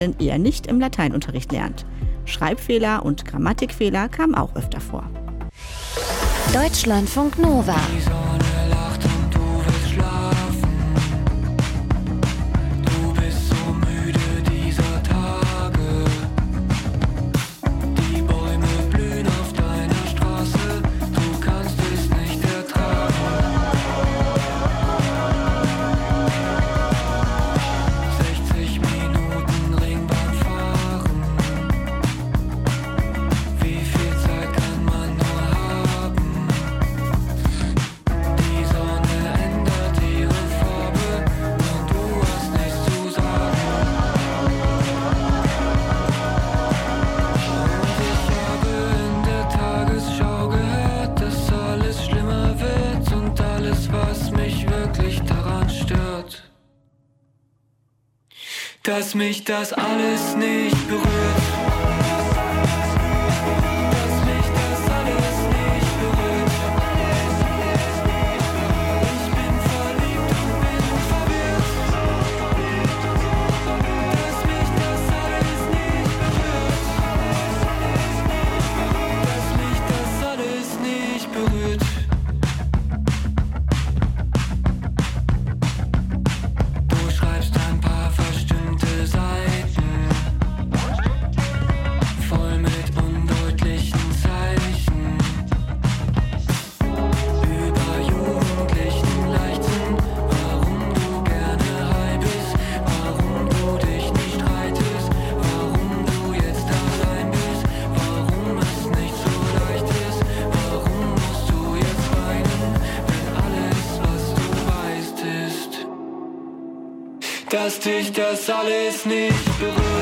eher nicht im Lateinunterricht lernt. Schreibfehler und Grammatikfehler kamen auch öfter vor. Deutschlandfunk Nova. Dass mich das alles nicht berührt. Dass mich das alles nicht berührt. Ich bin verliebt und bin verwirrt. Dass mich das alles nicht berührt. Dass mich das alles nicht berührt. Du schreibst ein paar verstimmte Seiten, voll mit undeutlichen Zeichen, über jugendlichen Leichtsinn, warum du gerne high bist, warum du dich nicht streitest, warum du jetzt allein bist, warum es nicht so leicht ist, warum musst du jetzt weinen, wenn alles, was du weißt, ist, dass dich das alles nicht berührt.